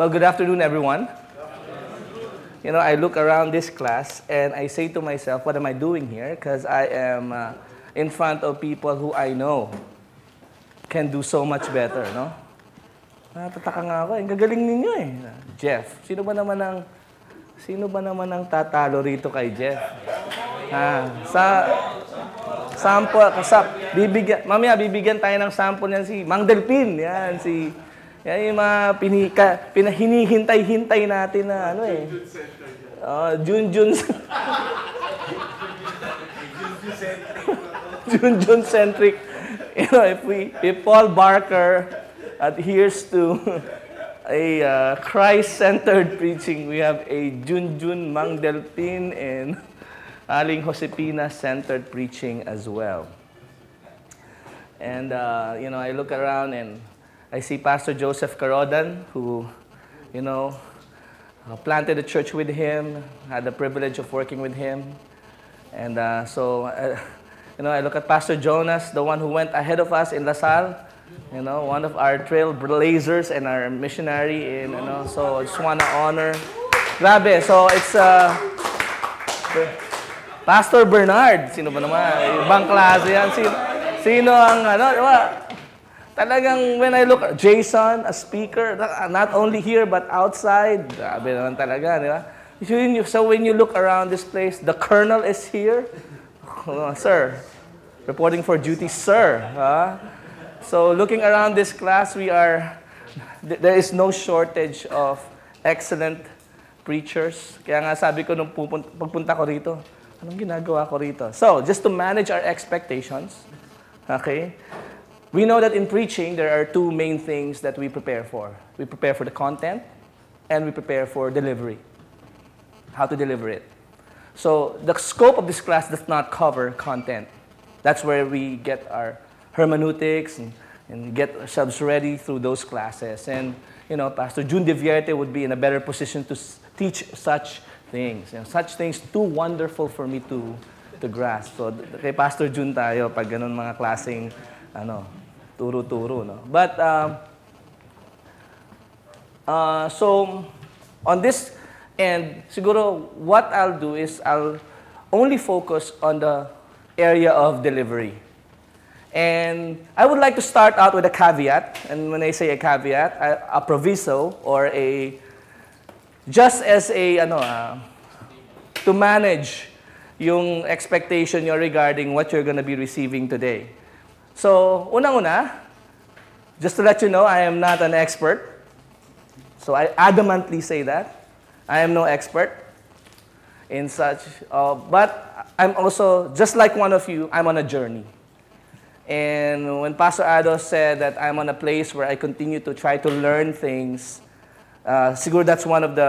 Well, good afternoon, everyone. You know, I look around this class and I say to myself, what am I doing here? Because I am in front of people who I know can do so much better, no? Natataka nga ako, ang gagaling ninyo eh. Jeff, sino ba naman ang tatalo rito kay Jeff? Mamaya bibigyan tayo ng sample niyan si Mang Delpin, yan yung mga hinihintay-hintay natin na ano eh. Junjun centric. You know, if Paul Barker adheres to a Christ-centered preaching, we have a Junjun, Mang Delpin, and Aling Josepina-centered preaching as well. And you know, I look around and I see Pastor Joseph Carodan, who, you know, planted a church with him, had the privilege of working with him. And you know, I look at Pastor Jonas, the one who went ahead of us in LaSalle, you know, one of our trailblazers and our missionary. And, you know, so I just want to honor. Grabe, so it's Pastor Bernard. Sino ba naman? Ibang klase yan. Sino ang, ano, diba? Talagang when I look at Jason, a speaker, not only here but outside, grabe naman talaga, di ba? So when you look around this place, the Colonel is here. Sir, reporting for duty, sir. So looking around this class, there is no shortage of excellent preachers. Kaya nga sabi ko nung pagpunta ko rito, anong ginagawa ko rito? So, just to manage our expectations, okay? We know that in preaching, there are two main things that we prepare for. We prepare for the content, and we prepare for delivery. How to deliver it. So, the scope of this class does not cover content. That's where we get our hermeneutics and get ourselves ready through those classes. And, you know, Pastor Jun De Vierte would be in a better position to teach such things. You know, such things too wonderful for me to grasp. So, kay Pastor Jun tayo pag ganun mga klaseng, turo-turo, no? But, so, on this end, siguro, what I'll do is I'll only focus on the area of delivery. And I would like to start out with a caveat. And when I say a caveat, a proviso or just as a, to manage yung expectation nyo regarding what you're going to be receiving today. So, unang-una, just to let you know, I am not an expert. So, I adamantly say that. I am no expert in such, but I'm also, just like one of you, I'm on a journey. And when Pastor Ado said that I'm on a place where I continue to try to learn things, siguro that's one of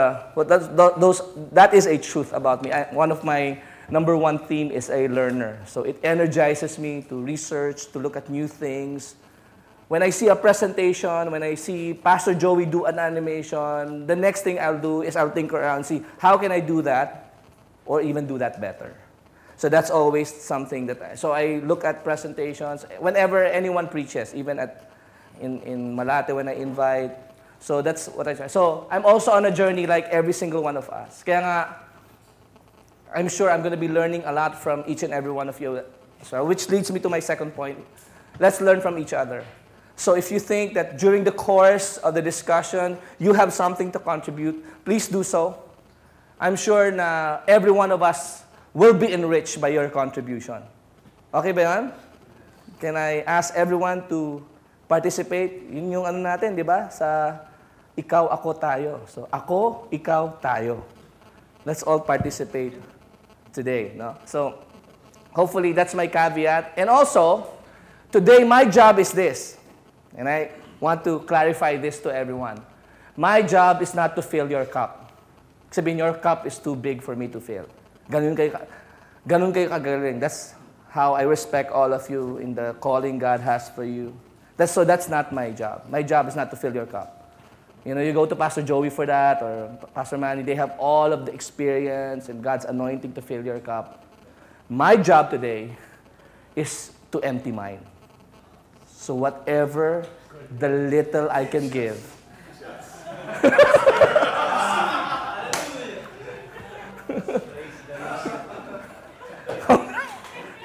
that is a truth about me. One of my number one theme is a learner. So it energizes me to research, to look at new things. When I see a presentation, when I see Pastor Joey do an animation, the next thing I'll do is I'll think around, see, how can I do that or even do that better? So that's always something so I look at presentations, whenever anyone preaches, even in Malate when I invite. So that's what I try. So I'm also on a journey like every single one of us. Kaya nga, I'm sure I'm going to be learning a lot from each and every one of you. So, which leads me to my second point. Let's learn from each other. So if you think that during the course of the discussion, you have something to contribute, please do so. I'm sure na every one of us will be enriched by your contribution. Okay ba yan? Can I ask everyone to participate? Yun yung natin, di ba? Sa ikaw, ako, tayo. So ako, ikaw, tayo. Let's all participate today, no? So, hopefully that's my caveat. And also, today my job is this. And I want to clarify this to everyone. My job is not to fill your cup. Sabihin, your cup is too big for me to fill. Ganun kayo kagaling. That's how I respect all of you in the calling God has for you. That's not my job. My job is not to fill your cup. You know, you go to Pastor Joey for that, or Pastor Manny, they have all of the experience and God's anointing to fill your cup. My job today is to empty mine. So whatever the little I can give.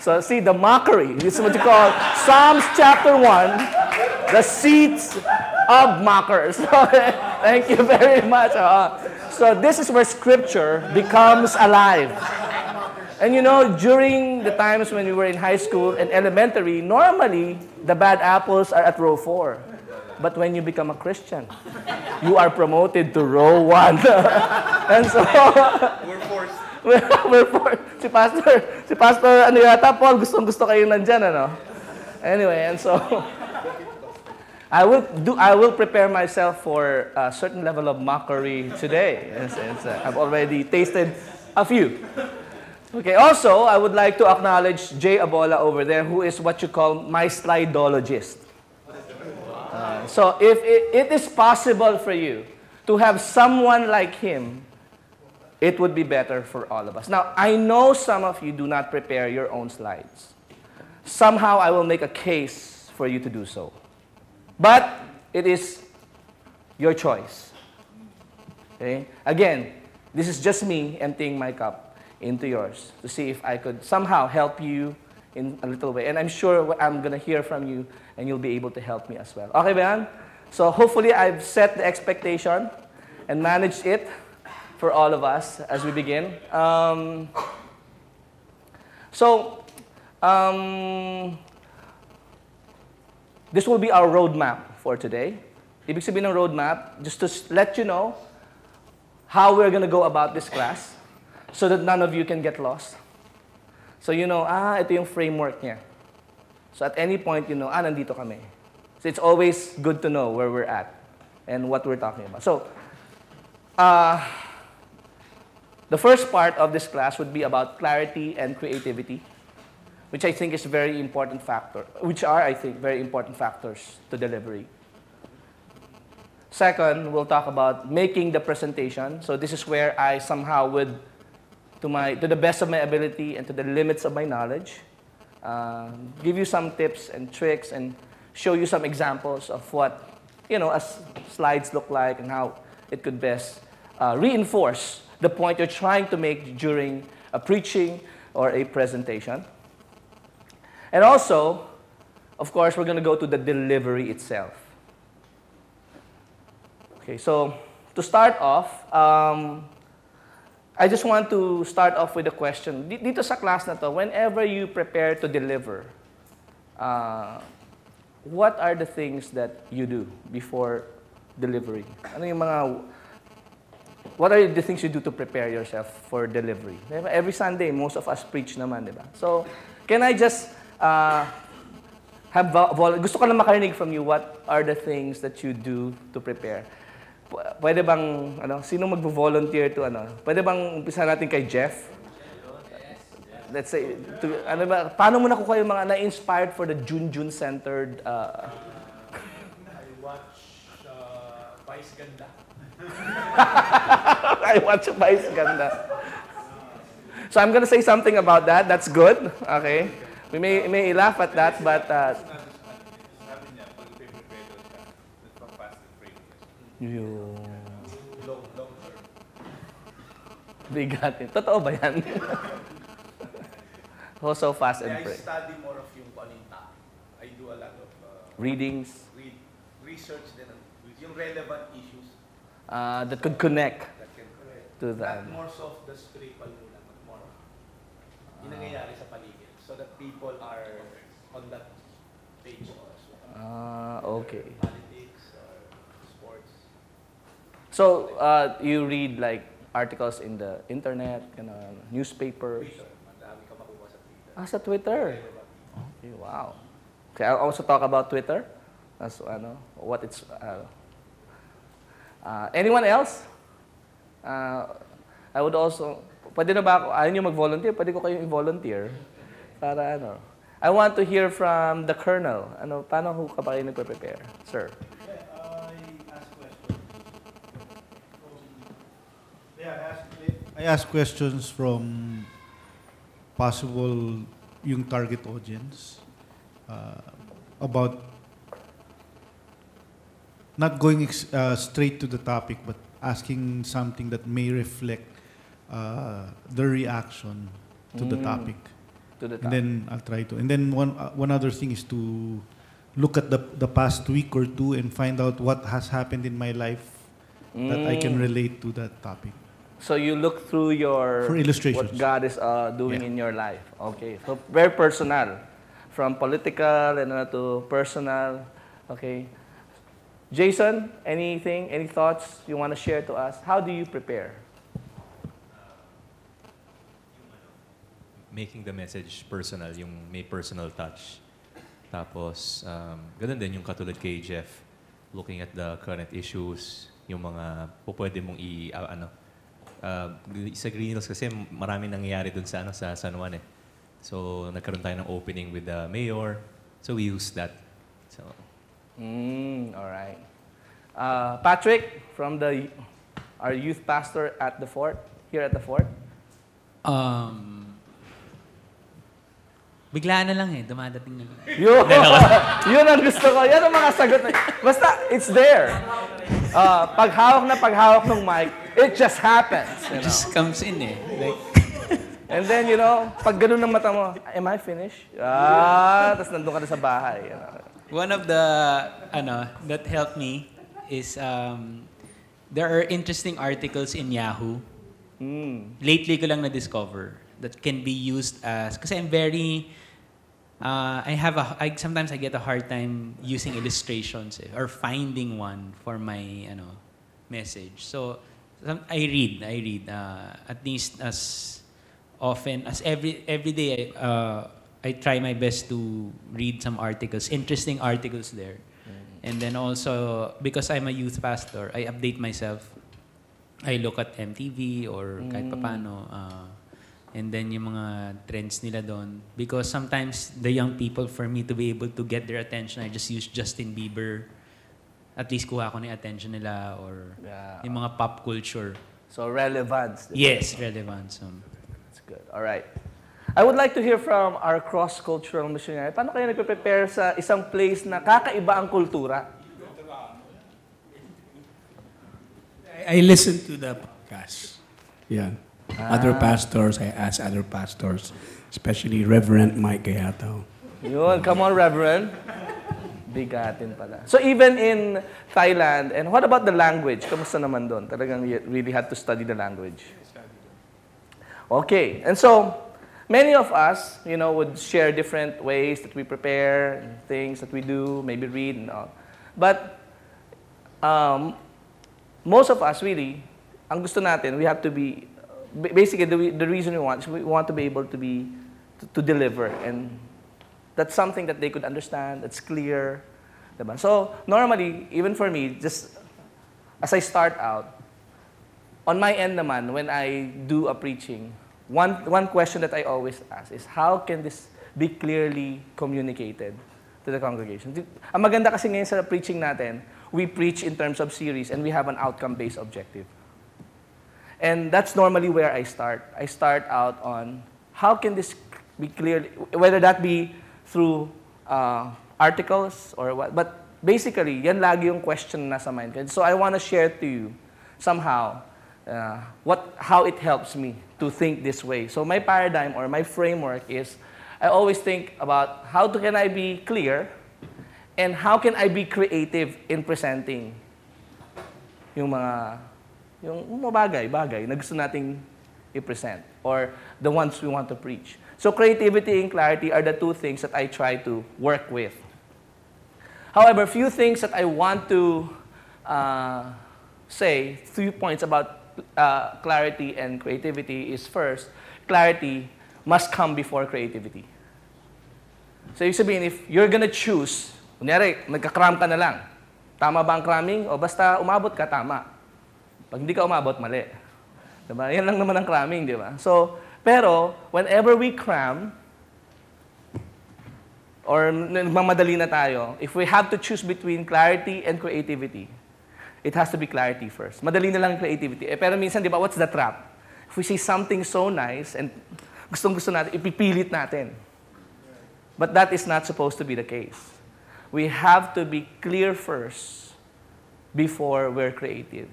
So see, the mockery. This is what you call Psalms chapter 1, the seats of mockers. Thank you very much. So this is where Scripture becomes alive. And you know, during the times when we were in high school and elementary, normally, the bad apples are at row 4. But when you become a Christian, you are promoted to row 1. And so, We're forced. we're forced. Si Pastor, ano yata, Paul, gustong-gusto kayo nandyan, ano? Anyway, and so, I will prepare myself for a certain level of mockery today. I've already tasted a few. Okay, also, I would like to acknowledge Jay Abola over there, who is what you call my slidologist. So if it is possible for you to have someone like him, it would be better for all of us. Now, I know some of you do not prepare your own slides. Somehow, I will make a case for you to do so. But it is your choice. Okay? Again, this is just me emptying my cup into yours to see if I could somehow help you in a little way. And I'm sure I'm going to hear from you and you'll be able to help me as well. Okay ba yan? So hopefully I've set the expectation and managed it for all of us as we begin. This will be our roadmap for today. Ibig sabihin ng roadmap, just to let you know how we're going to go about this class so that none of you can get lost. So you know, ito yung framework niya. So at any point, you know, nandito kami. So it's always good to know where we're at and what we're talking about. So, the first part of this class would be about clarity and creativity, which I think is very important factor, which are, I think, very important factors to delivery. Second, we'll talk about making the presentation. So this is where I somehow would, to the best of my ability and to the limits of my knowledge, give you some tips and tricks and show you some examples of what, you know, as slides look like and how it could best reinforce the point you're trying to make during a preaching or a presentation. And also, of course, we're going to go to the delivery itself. Okay, so to start off, I just want to start off with a question. Dito sa class na to, whenever you prepare to deliver, what are the things that you do before delivery? What are the things you do to prepare yourself for delivery? Every Sunday, most of us preach naman, di ba? So, can I just gusto ko lang makarinig from you, what are the things that you do to prepare? Pwede bang, sino mag-volunteer to, Pwede bang umpisa natin kay Jeff? Let's say, paano mo nakukuha yung mga na-inspired for the Junjun-centered... I watch Vice Ganda. I watch Vice Ganda. So I'm gonna say something about that. That's good. Okay. We may laugh at that, but... Bigatin. Totoo ba yan? Also fast and pray. I study more of yung topic. I do a lot of readings. Research din yung relevant issues. That could connect to that. Not more so of the spiritual muna, but more yung nangyayari sa paligid. So that people are on that page also. Okay. Politics or sports. So, you read like articles in the internet, newspapers? Twitter. Madami ka makuha sa Twitter. Sa Twitter? Okay, wow. Okay, I'll also talk about Twitter. As what it's... anyone else? I would also... Pwede na ba ako? Ayaw nyo mag-volunteer? Pwede ko kayong i-volunteer. Para I want to hear from the Colonel. Paano ka ba kayo nagpe-prepare? Sir. I ask questions from possible yung target audience about not going straight to the topic, but asking something that may reflect the reaction to the topic. to the And topic. then I'll try to. And then one other thing is to look at the past week or two and find out what has happened in my life that I can relate to that topic. So you look through your For illustrations. what God is doing Yeah. in your life. Okay, so very personal, from political and to personal. Okay, Jason, anything, any thoughts you want to share to us? How do you prepare? Making the message personal, yung may personal touch. Tapos, ganun din yung katulad kay Jeff, looking at the current issues, yung mga pwede mong sa Green Hills kasi maraming nangyayari dun sa, sa San Juan eh. So, nagkaroon tayo ng opening with the mayor. So, we use that. So, All right. Patrick, from our youth pastor at the fort, here at the fort. Biglaan na lang eh, dumadating na lang. Yun, yun ang gusto ko. Yan ang mga sagot. Basta, it's there. Paghawak ng mic, it just happens. You It know? just comes in eh. Like, And then, pag ganun ng mata mo, am I finished? Tapos nandun ka na sa bahay. one of the, that helped me is, there are interesting articles in Yahoo. Lately ko lang na-discover that can be used as, kasi I'm very, sometimes I get a hard time using illustrations or finding one for my message. So I read at least as often as every day. I try my best to read some articles, interesting articles there. And then also, because I'm a youth pastor, I update myself. I look at MTV or kahit papano. And then yung mga trends nila doon. Because sometimes the young people, for me to be able to get their attention, I just use Justin Bieber. At least kuha ko na yung attention nila or yung mga pop culture. So, relevance. Yes, relevance. That's good. All right. I would like to hear from our cross-cultural missionary. Paano kayo nagpe-prepare sa isang place na kakaiba ang kultura? I listen to the podcast. Yeah. Other pastors, I ask other pastors, especially Reverend Mike Gayato. Yun, come on, Reverend. Bigatin pala. So even in Thailand, and what about the language? Kamusta naman doon? Talagang you really had to study the language. Okay, and so many of us, would share different ways that we prepare, things that we do, maybe read and all. But most of us really, ang gusto natin, we have to be, basically the reason we want to be able to deliver, and that's something that they could understand, that's clear. Diba? So normally, even for me, just as I start out, on my end naman, when I do a preaching, one question that I always ask is, how can this be clearly communicated to the congregation? Ang maganda kasi ngayon sa preaching natin, we preach in terms of series and we have an outcome-based objective. And that's normally where I start. I start out on how can this be clearly, whether that be through articles or what, but basically, yan lagi yung question na nasa mind ko. So I want to share to you somehow how it helps me to think this way. So my paradigm or my framework is, I always think about how can I be clear and how can I be creative in presenting yung mga bagay na gusto nating i-present or the ones we want to preach. So creativity and clarity are the two things that I try to work with. However, few things that I want to say, 3 points about clarity and creativity is, first, clarity must come before creativity. So ibig sabihin, if you're gonna choose, kunyari, nagka-cram ka na lang, tama ba ang cramming? O basta umabot ka, tama. Pag hindi ka umabot, mali. Diba? Yan lang naman ang cramming, di ba? So, pero, whenever we cram, or nagmamadali na tayo, if we have to choose between clarity and creativity, it has to be clarity first. Madali na lang creativity. Pero minsan, di ba, what's the trap? If we see something so nice, and gustong-gusto natin, ipipilit natin. But that is not supposed to be the case. We have to be clear first before we're creative.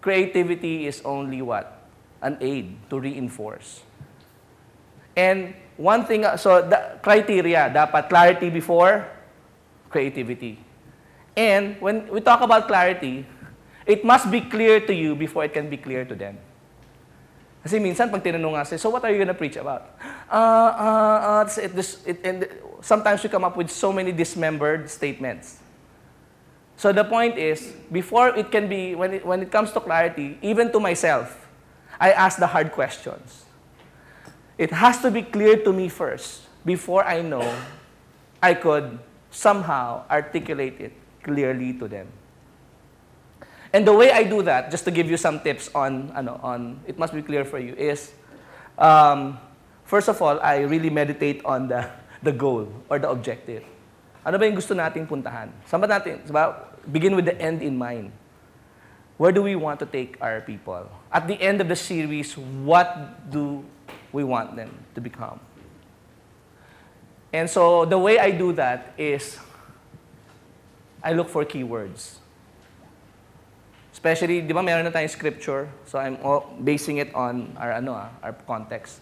Creativity is only what? An aid to reinforce. And one thing, so the criteria, dapat clarity before creativity. And when we talk about clarity, it must be clear to you before it can be clear to them. Kasi minsan, pag tinanong nga, so what are you gonna preach about? And sometimes we come up with so many dismembered statements. So the point is, before it can be, when it comes to clarity, even to myself, I ask the hard questions. It has to be clear to me first, before I know I could somehow articulate it clearly to them. And the way I do that, just to give you some tips on it must be clear for you, is, first of all, I really meditate on the goal or the objective. Ano ba yung gusto nating puntahan? Saan ba natin? Begin with the end in mind. Where do we want to take our people? At the end of the series, what do we want them to become? And so the way I do that is I look for keywords. Especially, di ba meron na tayong scripture, so I'm basing it on our context.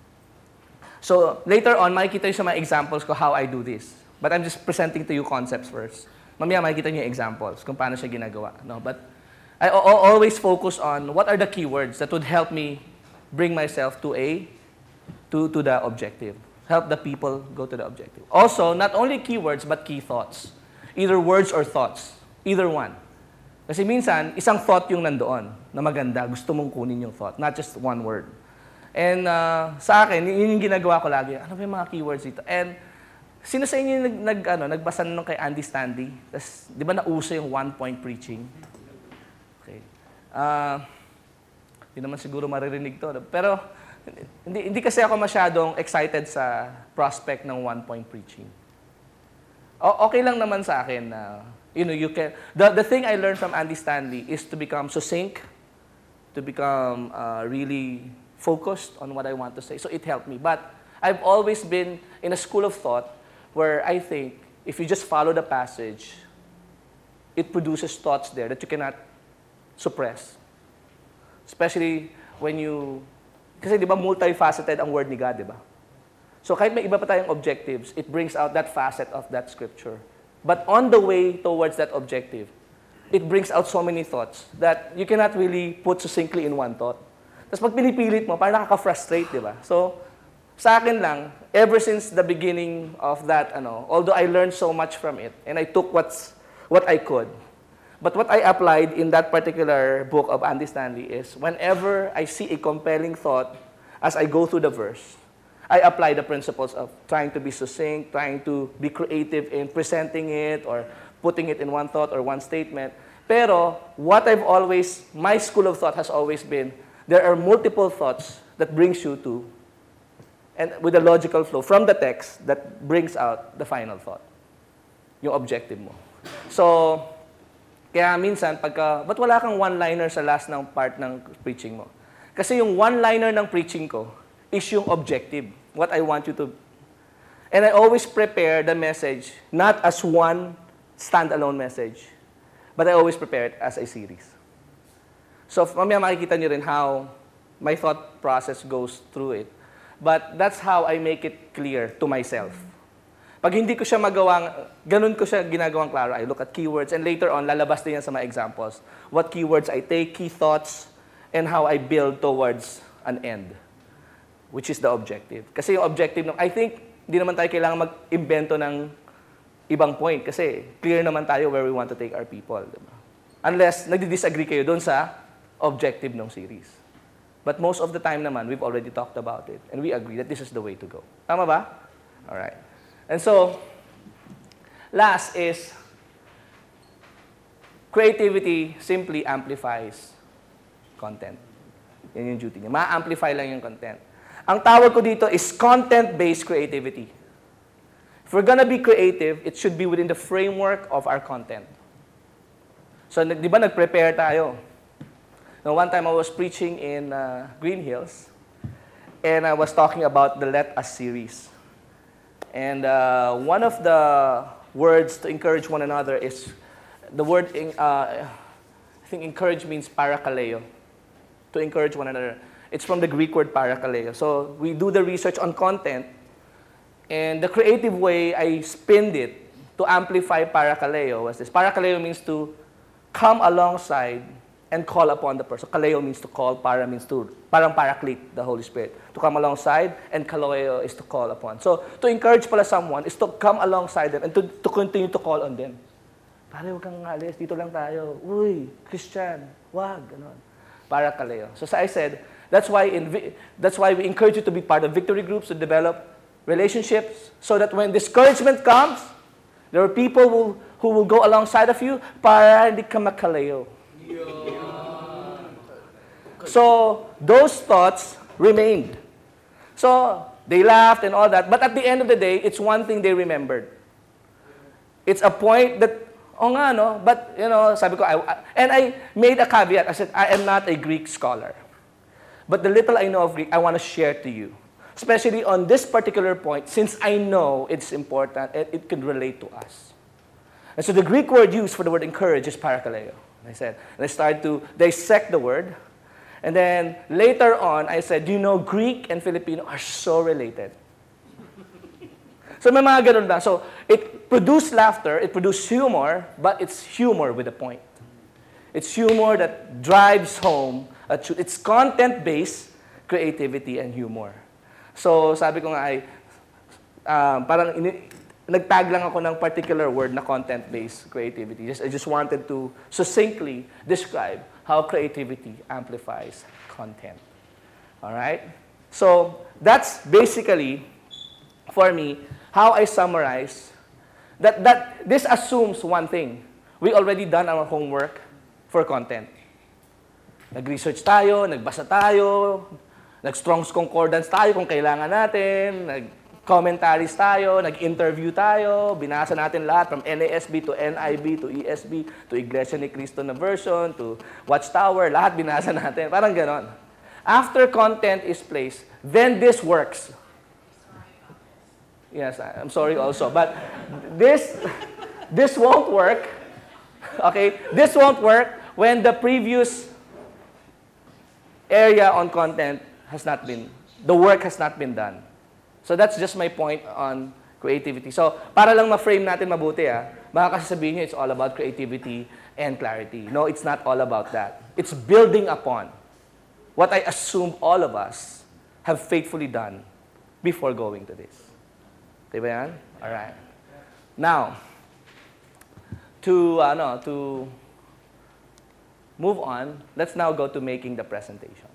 So later on, makikita nyo sa mga examples ko how I do this. But I'm just presenting to you concepts first. Mamaya makikita nyo yung examples kung paano siya ginagawa. No? But I always focus on what are the keywords that would help me bring myself to the objective. Help the people go to the objective. Also, not only keywords, but key thoughts. Either words or thoughts. Either one. Kasi minsan, isang thought yung nandoon na maganda, gusto mong kunin yung thought, not just one word. And sa akin, yun yung ginagawa ko lagi. Ano ba yung mga keywords dito? And sino sa inyo nagbasa nung kay Andy Stanley? Tas, di ba nauso yung one-point preaching? Okay. Hindi naman siguro maririnig to. Pero hindi kasi ako masyadong excited sa prospect ng one-point preaching. Okay lang naman sa akin na, you can. The thing I learned from Andy Stanley is to become succinct, to become really focused on what I want to say. So it helped me. But I've always been in a school of thought where I think if you just follow the passage, it produces thoughts there that you cannot suppress. Especially when you, kasi di ba multifaceted ang word ni God, di ba? So kahit may iba pa tayong objectives, it brings out that facet of that scripture. But on the way towards that objective, it brings out so many thoughts that you cannot really put succinctly in one thought. Tapos pag pinipilit mo, parang nakaka-frustrate, di ba? So, sa akin lang, ever since the beginning of that, although I learned so much from it, and I took what I could, but what I applied in that particular book of Andy Stanley is, whenever I see a compelling thought as I go through the verse, I apply the principles of trying to be succinct, trying to be creative in presenting it, or putting it in one thought or one statement. Pero, my school of thought has always been, there are multiple thoughts that brings you to, and with a logical flow from the text that brings out the final thought, yung objective mo. So, kaya minsan, ba't wala kang one-liner sa last ng part ng preaching mo? Kasi yung one-liner ng preaching ko is yung objective, what I want you to. And I always prepare the message not as one standalone message, but I always prepare it as a series. So, mamaya makikita nyo rin how my thought process goes through it. But that's how I make it clear to myself. Pag hindi ko siya ganun ko siya ginagawang klaro, I look at keywords, and later on, lalabas din yan sa mga examples. What keywords I take, key thoughts, and how I build towards an end, which is the objective. Kasi yung objective, I think, hindi naman tayo kailangan mag-imbento ng ibang point, kasi clear naman tayo where we want to take our people. Diba? Unless nagdi-disagree kayo doon sa objective ng series. But most of the time naman, we've already talked about it, and we agree that this is the way to go. Tama ba? All right. And so, last is, creativity simply amplifies content. Yan yung duty niya. Ma-amplify lang yung content. Ang tawag ko dito is content-based creativity. If we're gonna be creative, it should be within the framework of our content. So, di ba nag-prepare tayo? Now, one time I was preaching in Green Hills, and I was talking about the Let Us series. And one of the words to encourage one another is, the word, I think encourage means parakaleo, to encourage one another. It's from the Greek word parakaleo. So we do the research on content, And the creative way I spinned it to amplify parakaleo was this. Parakaleo means to come alongside and call upon the person. Kaleo means to call, para means to, parang paraclete, the Holy Spirit. To come alongside, and kaleo is to call upon. So, to encourage pala someone is to come alongside them and to continue to call on them. Pare, huwag kang alis, dito lang tayo. Uy, Christian, wag, ganon. Parakaleo. So, I said, that's why we encourage you to be part of victory groups, to develop relationships, so that when discouragement comes, there are people who will go alongside of you para hindi ka makaleo. So, those thoughts remained. So, they laughed and all that, but at the end of the day, it's one thing they remembered. It's a point that, oh nga, no? But, you know, sabi ko, and I made a caveat. I said, I am not a Greek scholar. But the little I know of Greek, I want to share to you. Especially on this particular point, since I know it's important and it can relate to us. And so the Greek word used for the word encourage is parakaleo. I said, and I started to dissect the word. And then later on, I said, do you know Greek and Filipino are so related? So may mga ganun ba? So it produced laughter, it produced humor, but it's humor with a point. It's humor that drives home a truth. It's content-based creativity and humor. So sabi ko nga ay, nagtag lang ako ng particular word na content-based creativity. I just wanted to succinctly describe how creativity amplifies content. All right? So that's basically, for me, how I summarize that this assumes one thing. We already done our homework for content. Nag-research tayo, nagbasa tayo, nag-Strong's Concordance tayo kung kailangan natin, nag-commentaries tayo, nag-interview tayo, binasa natin lahat from NASB to NIV to ESB to Iglesia ni Cristo na version to Watchtower, lahat binasa natin. Parang ganon. After content is placed, then this works. Yes, I'm sorry also, but this won't work. Okay, this won't work when the previous area on content has not been, the work has not been done. So that's just my point on creativity. So para lang ma-frame natin mabuti, baka kasi sabihin nyo, it's all about creativity and clarity. No, it's not all about that. It's building upon what I assume all of us have faithfully done before going to this. Diba yan? All right. Now, to move on, let's now go to making the presentation.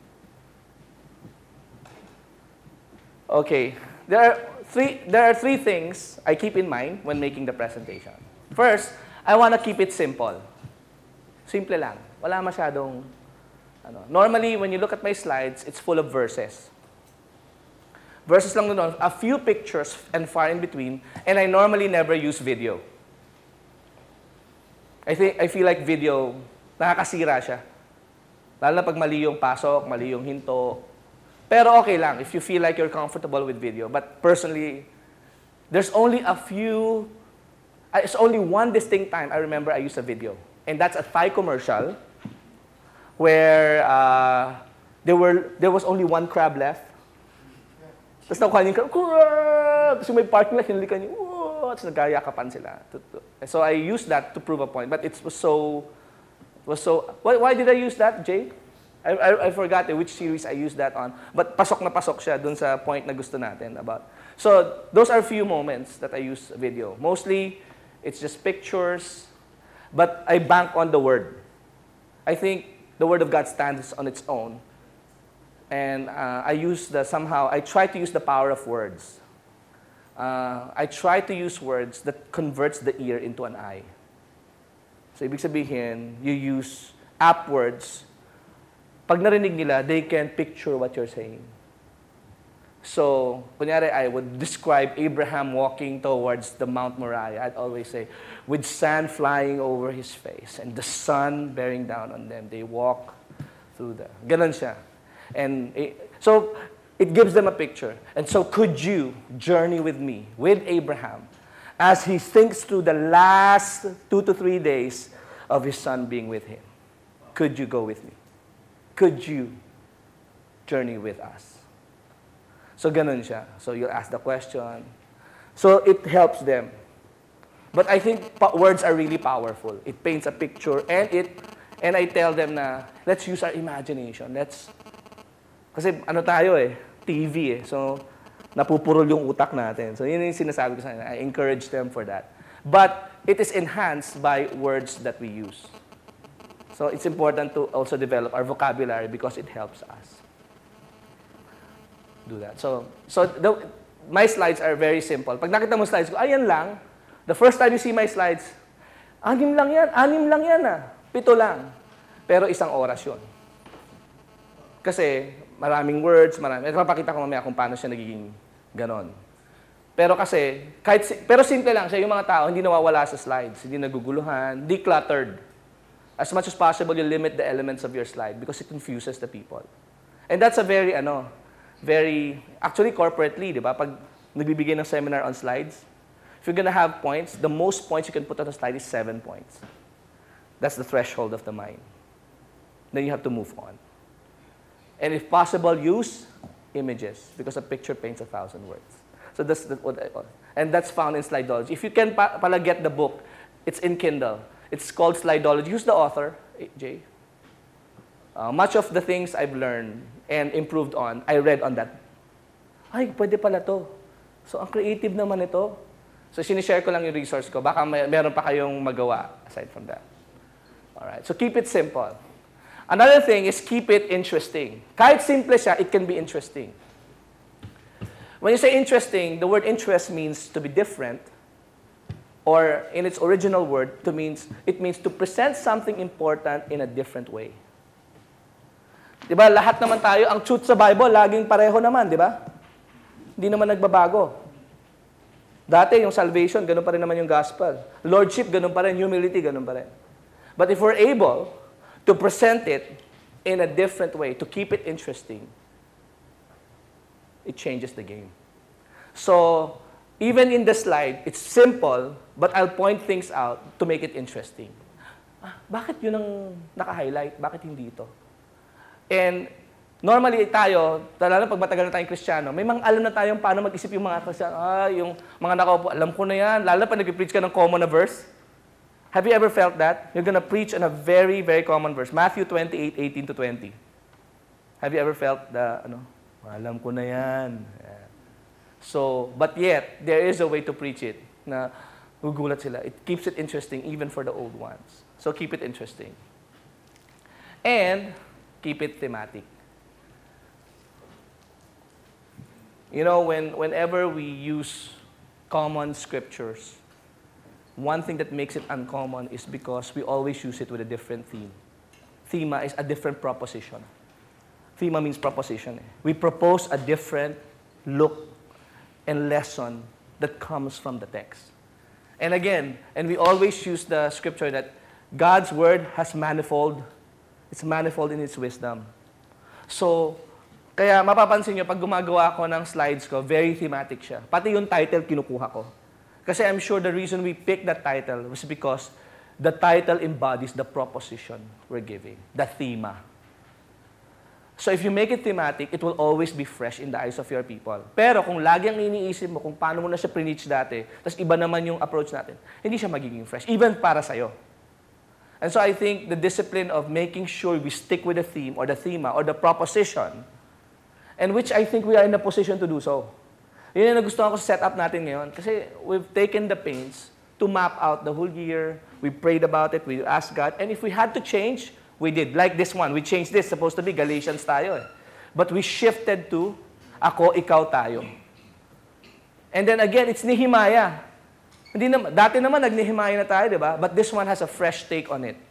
Okay, there are three things I keep in mind when making the presentation. First, I want to keep it simple. Simple lang. Wala masyadong, Normally, when you look at my slides, it's full of verses. Verses lang doon, a few pictures and far in between, and I normally never use video. I feel like video, nakakasira siya. Lalo na pag mali yung pasok, mali yung hinto. Pero okay lang if you feel like you're comfortable with video. But personally, there's only one distinct time I remember I used a video. And that's a Thai commercial where there was only one crab left. Tapos nakuha niyo yung crab! Tapos may parking lot, hinalikan niyo, tapos nagkayakapan sila. So I used that to prove a point. But it was so why did I use that, Jay? I forgot which series I used that on. But pasok na pasok siya dun sa point na gusto natin about. So those are few moments that I use video. Mostly, it's just pictures, but I bank on the Word. I think the Word of God stands on its own. And I try to use the power of words. I try to use words that converts the ear into an eye. So, ibig sabihin, you use apt words. Pag narinig nila, they can picture what you're saying. So, kunyari, I would describe Abraham walking towards the Mount Moriah. I'd always say, with sand flying over his face and the sun bearing down on them, they walk through the... Ganon siya. And so, it gives them a picture. And so, could you journey with me, with Abraham, as he thinks through the last 2 to 3 days of his son being with him? Could you go with me? Could you journey with us? So ganun siya. So you'll ask the question. So it helps them. But I think words are really powerful. It paints a picture and I tell them na let's use our imagination. Kasi ano tayo TV So napupurol yung utak natin. So yun yung sinasabi ko sa kanila. I encourage them for that. But it is enhanced by words that we use. So it's important to also develop our vocabulary because it helps us do that. My slides are very simple. Pag nakita mo slides ko, ayan lang. The first time you see my slides, 6 lang yan, 7 lang. Pero 1 oras yun. Kasi maraming words, Papakita ko mamaya kung paano siya nagiging ganon. Pero kasi, pero simple lang siya, yung mga tao hindi nawawala sa slides, hindi naguguluhan, decluttered. As much as possible, you limit the elements of your slide because it confuses the people. And that's a very, actually corporately, di ba? Pag nagbibigay ng seminar on slides, if you're gonna have points, the most points you can put on a slide is 7 points. That's the threshold of the mind. Then you have to move on. And if possible, use images because a picture paints 1,000 words. So and that's found in Slidology. If you can pala get the book, it's in Kindle. It's called Slidology. Who's the author, Jay? Much of the things I've learned and improved on, I read on that. Ay, pwede pala to. So ang creative naman ito. So sinishare ko lang yung resource ko. Baka meron pa kayong magawa aside from that. Alright, so keep it simple. Another thing is keep it interesting. Kahit simple siya, it can be interesting. When you say interesting, the word interest means to be different, or in its original word, it means to present something important in a different way. Diba, lahat naman tayo, ang truth sa Bible, laging pareho naman, di ba? Hindi naman nagbabago. Dati, yung salvation, ganun pa rin naman yung gospel. Lordship, ganun pa rin. Humility, ganun pa rin. But if we're able to present it in a different way, to keep it interesting, it changes the game. So, even in the slide, it's simple, but I'll point things out to make it interesting. Bakit yun ang naka-highlight? Bakit hindi ito? And normally tayo, lalo pag matagal na tayong Kristiyano, may mga alam na tayong paano mag-isip yung mga Kristiyano. Yung mga nakaupo, alam ko na yan. Lalo pag nag-preach ka ng common na verse. Have you ever felt that? You're gonna preach on a very, very common verse. Matthew 28:18-20. Have you ever felt alam ko na yan. Yeah. So, but yet, there is a way to preach it na gugulat sila. It keeps it interesting even for the old ones. So, keep it interesting. And keep it thematic. You know, whenever we use common scriptures, one thing that makes it uncommon is because we always use it with a different theme. Thema is a different proposition. Thema means proposition. We propose a different look and lesson that comes from the text. And again, we always use the scripture that God's word has manifold. It's manifold in its wisdom. So, kaya mapapansin nyo, pag gumagawa ko ng slides ko, very thematic siya. Pati yung title, kinukuha ko. Kasi I'm sure the reason we picked that title was because the title embodies the proposition we're giving, the thema. So if you make it thematic, it will always be fresh in the eyes of your people. Pero kung lagi ang iniisip mo kung paano mo na siya preach dati, tapos iba naman yung approach natin, hindi siya magiging fresh, even para sa'yo. And so I think the discipline of making sure we stick with the theme or the thema or the proposition, and which I think we are in a position to do so. Yun yung nagustuhan ko sa setup natin ngayon kasi we've taken the pains to map out the whole year, we prayed about it, we asked God, and if we had to change, we did. Like this one, we changed this, supposed to be Galatians tayo eh. But we shifted to ako, ikaw, tayo. And then again, it's Nehemiah. Dati naman nag-Nehemiah na tayo, di ba? But this one has a fresh take on it.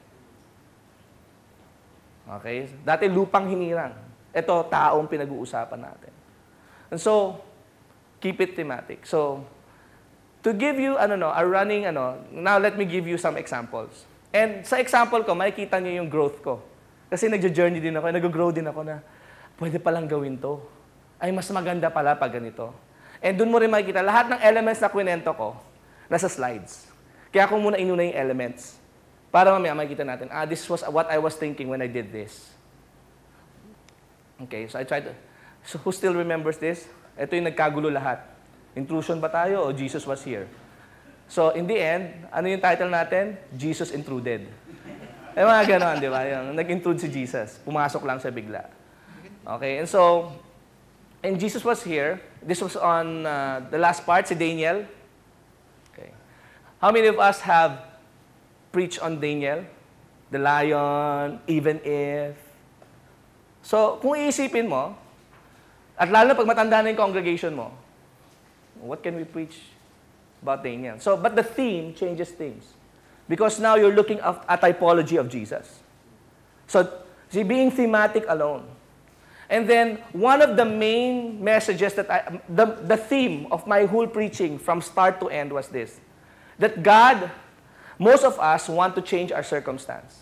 Okay? Dati lupang hinirang. Ito, taong pinag-uusapan natin. And so, keep it thematic. So, to give you, now let me give you some examples. And sa example ko, makikita niyo yung growth ko. Kasi nag-journey din ako, nag-grow din ako na, pwede palang gawin to. Ay, mas maganda pala pag ganito. And dun mo rin makikita, lahat ng elements na kwento ko, nasa slides. Kaya ako muna inuna yung elements. Para mamaya makikita natin, this was what I was thinking when I did this. Okay, so I tried to, so who still remembers this? Ito yung nagkagulo lahat. Intrusion ba tayo o Jesus was here? So, in the end, ano yung title natin? Jesus intruded. Mga ganon, di ba? Yung nag-intrude si Jesus. Pumasok lang siya bigla. Okay, and so, and Jesus was here. This was on the last part, si Daniel. Okay. How many of us have preached on Daniel? The lion, even if. So, kung iisipin mo, at lalo na pag matanda na yung congregation mo, what can we preach about Daniel? So, but the theme changes things. Because now you're looking at a typology of Jesus. So, see, being thematic alone. And then, one of the main messages that the theme of my whole preaching from start to end was this. That God, most of us want to change our circumstance.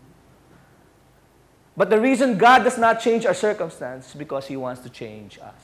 But the reason God does not change our circumstance is because He wants to change us.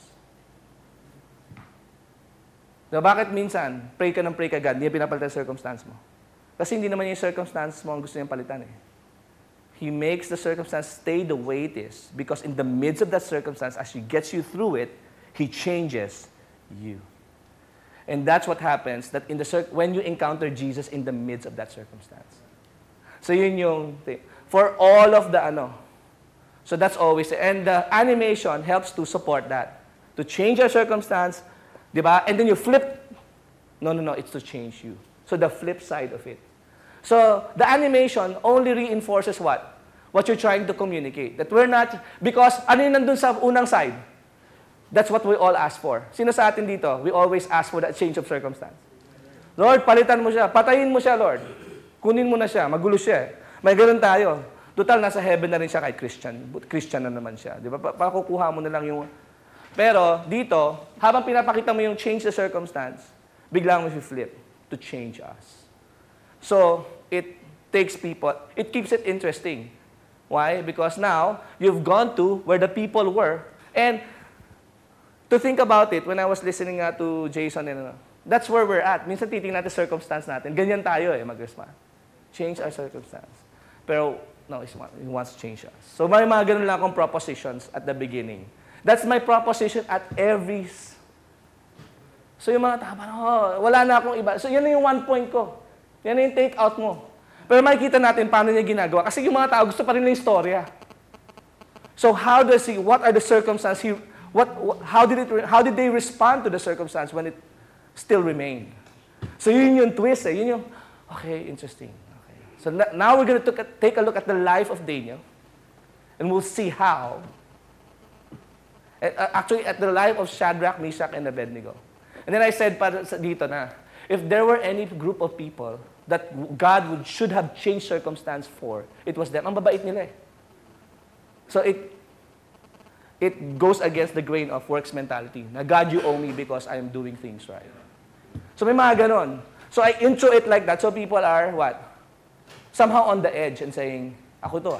So, bakit minsan, pray ka ng pray ka God, hindi pinapalitan ang circumstance mo? Kasi hindi naman yung circumstance mo ang gusto niyang palitan eh. He makes the circumstance stay the way it is because in the midst of that circumstance, as He gets you through it, He changes you. And that's what happens that when you encounter Jesus in the midst of that circumstance. So yun yung thing. For all of the so that's always, and the animation helps to support that. To change your circumstance, di ba? And then you flip. No, it's to change you. So the flip side of it. So the animation only reinforces what? What you're trying to communicate. That we're not, because ano yung nandun sa unang side? That's what we all ask for. Sino sa atin dito? We always ask for that change of circumstance. Lord, palitan mo siya. Patayin mo siya, Lord. Kunin mo na siya. Magulo siya. May ganun tayo. Total, nasa heaven na rin siya kahit Christian. Christian na naman siya. Di ba? Pakukuha mo na lang yung... Pero dito, habang pinapakita mo yung change the circumstance, biglang mo flip to change us. So, it takes people, it keeps it interesting. Why? Because now, you've gone to where the people were. And to think about it, when I was listening to Jason, that's where we're at. Minsan titingnan natin circumstance natin. Ganyan tayo mag-respond. Change our circumstance. Pero, no, He wants to change us. So, may mga ganun lang akong propositions at the beginning. That's my proposition at every... So, yung mga tama, wala na akong iba. So, yan na yung 1 point ko. Yan na yung take out mo. Pero makikita natin paano niya ginagawa. Kasi yung mga tao gusto pa rin ng istorya. So how does he, what are the circumstances, how did they respond to the circumstance when it still remained? So yun yung twist Yun yung, okay, interesting. Okay. So now we're going to take a look at the life of Daniel. And we'll see how, actually at the life of Shadrach, Meshach, and Abednego. And then I said dito na, if there were any group of people that God should have changed circumstance for, it was them. Ang babait nila eh. So it goes against the grain of works mentality. Na God, you owe me because I am doing things right. So may mga ganon. So I intro it like that. So people are what? Somehow on the edge and saying, ako to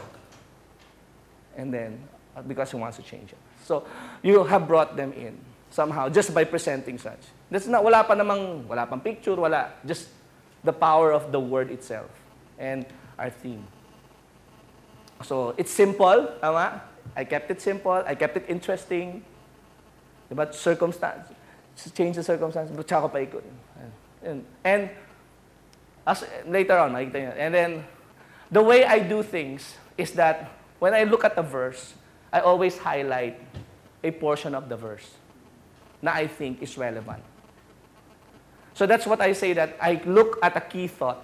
And then, because He wants to change it. So you have brought them in somehow just by presenting such. That's not, wala pang picture, just the power of the word itself and our theme. So, it's simple, tama? I kept it simple, I kept it interesting. But circumstance, change the circumstance, but tsaka pa ikot. And as later on, makikita niyo. And then, the way I do things is that when I look at a verse, I always highlight a portion of the verse na I think is relevant. So that's what I say, that I look at a key thought